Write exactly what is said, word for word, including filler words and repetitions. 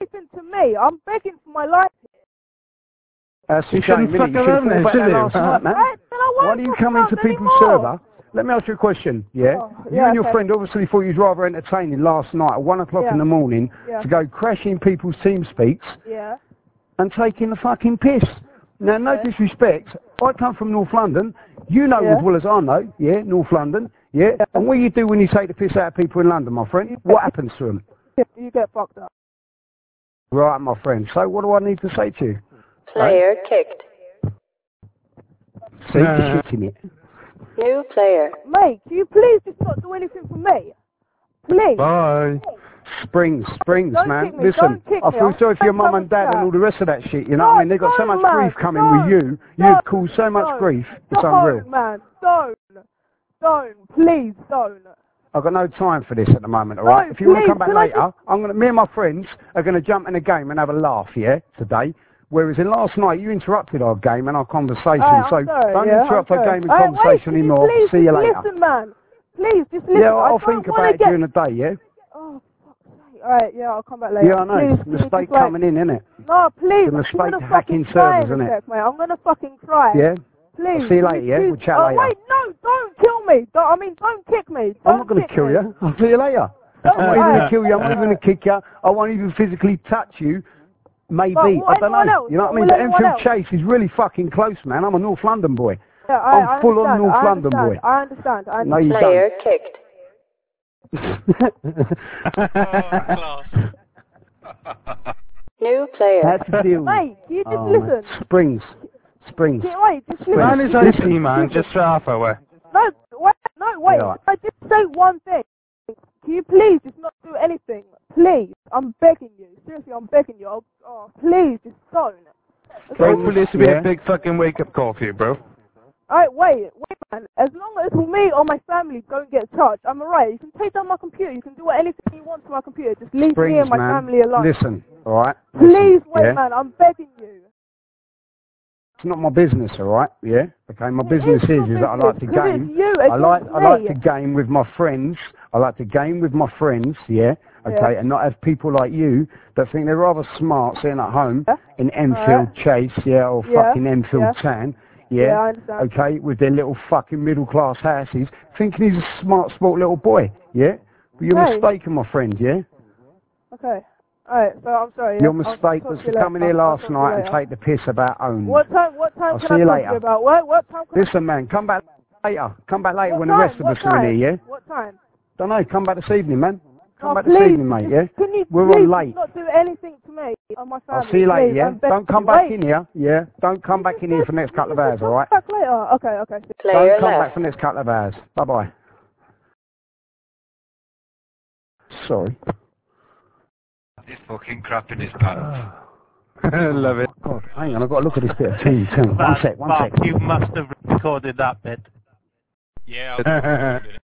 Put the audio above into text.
anything to me. I'm begging for my life here. That's you shouldn't fuck around there, should you? Last night, man. Right, then I won't Why do you fuck come around into people's anymore. server? Let me ask you a question, yeah? Oh, you yeah, and your okay. friend obviously thought you was rather entertaining last night at one o'clock Yeah. in the morning Yeah. to go crashing people's team speaks Yeah. and taking the fucking piss. Now, no Okay. disrespect, I come from North London. You know Yeah. as well as I know, yeah, North London, yeah? Yeah. And what do you do when you take the piss out of people in London, my friend? What happens to them? You get fucked up. Right, my friend. So what do I need to say to you? Player kicked. See, uh, shit in it. New player. Mate, can you please just not do anything for me? Please. Bye. Springs, Springs, Don't man. kick me, Listen, don't kick I me. feel I'm sorry for your so mum and dad sad. and all the rest of that shit, you know what I mean? They've got so much man, grief coming don't, with you. don't, You've caused so much don't, grief. It's don't, unreal. man. Don't. Don't. Please, don't. I've got no time for this at the moment, alright? No, If you want to please, come back can I later, I'm gonna, me and my friends are going to jump in a game and have a laugh, yeah, today. Whereas in last night, you interrupted our game and our conversation, Right, so I'm sorry, don't yeah, interrupt I'm our sorry. game and Right, conversation wait, anymore. Please, See you just later. listen, man. Please, just listen. Yeah, I'll I think don't about it get... during the day, yeah? Oh, fuck's sake. Alright, yeah, I'll come back later. Yeah, I know. Please, It's a please, mistake just, coming in, innit? No, please. It's a mistake I'm gonna hacking fucking cry servers, in a innit? sec, mate. I'm gonna fucking cry. Yeah? Please. I'll see you later, yeah? Please. We'll chat oh, later. wait, no, don't kill me. Don't, I mean, don't kick me. Don't I'm not going to kick kill me. you. I'll see you later. Don't I'm not even going to lie. kill you. I'm not even going to kick you. I won't even physically touch you. Maybe. But I what, don't anyone know. else? You know what I What, mean? will The anyone Enfield else? Chase is really fucking close, man. I'm a North London boy. Yeah, I, I'm I full on understand, North I London understand, boy. I understand. I understand. No, you Player kicked. Oh, class. New player. That's the deal. Mate, can you just Oh, listen? man. Springs. Springs. Can, wait, just listen. Man is O T, man. Just half hour. No, wait, no, wait. Yeah. I just say one thing. Can you please just not do anything? Please, I'm begging you. Seriously, I'm begging you. Oh, oh please, just don't. Hopefully this will be Yeah. a big fucking wake-up call for you, bro. Alright, wait, wait, man. As long as me or my family don't get charged, I'm alright. You can take down my computer. You can do anything you want to my computer. Just leave Springs, me and my man. family alone. Listen, alright? Please, wait, yeah? man. I'm begging you. It's not my business, alright? Yeah? Okay, my It business is is, your is that I like to business, 'cause game. it's you I like, against I like me. to game with my friends. I like to game with my friends, yeah? Okay, Yeah. and not have people like you that think they're rather smart sitting at home Yeah. in Enfield Alright. Chase, yeah, or Yeah. fucking Enfield Yeah. Town, Yeah, yeah? I understand. Okay, with their little fucking middle class houses, thinking he's a smart, sport little boy, yeah? But you're Hey. mistaken, my friend, yeah? Okay. Alright, so I'm sorry. Your I'll mistake talk was to you to come in later. here I'll last talk to you night and later. take the piss about own. What time? What time I'll can see I you talk later. to you about? What? What time? Can Listen, man, come back later. Come back later what when time? the rest of what us time? are in here, yeah? What time? Don't know, come back this evening, man. Come Oh, back please, this evening, mate, just, yeah? Can you We're please on late. not do anything to me or my family? I'll see you later, please, yeah? I'm begging Don't come you. back Wait. in here, yeah? Don't come back in here for the next couple of hours, Come alright? back later. Okay, okay. Player Don't come left. back for the next couple of hours. Bye-bye. Sorry. This fucking crap in his pants. Love it. God, hang on, I've got to look at this bit of team, too. One That sec, one Mark, sec. you must have recorded that bit. Yeah, I was